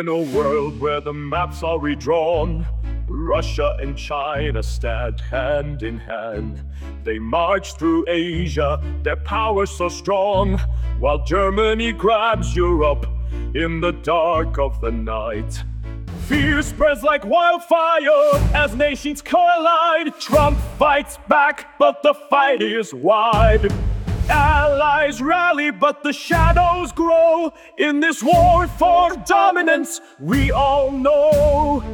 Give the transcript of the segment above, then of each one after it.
In a world where the maps are redrawn, Russia and China stand hand in hand. They march through Asia, their power so strong, while Germany grabs Europe in the dark of the night. Fear spreads like wildfire as nations collide. Trump fights back, but the fight is wide. Allies rally, but the shadows grow. In this war for dominance, we all know.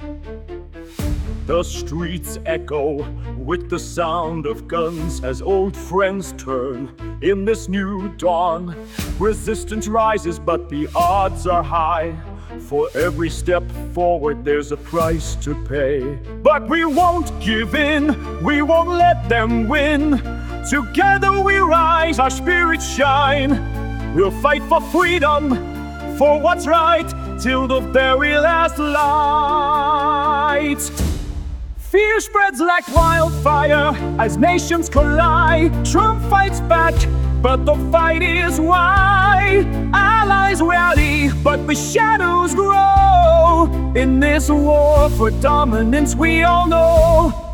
The streets echo with the sound of guns as old friends turn. In this new dawn, resistance rises, but the odds are high. For every step forward, there's a price to pay. But we won't give in, we won't let them win. Together we rise, our spirits shine. We'll fight for freedom, for what's right, till the very last light. Fear spreads like wildfire as nations collide. Trump fights back, but the fight is wide. Allies rally, but the shadows grow. In this war for dominance, we all know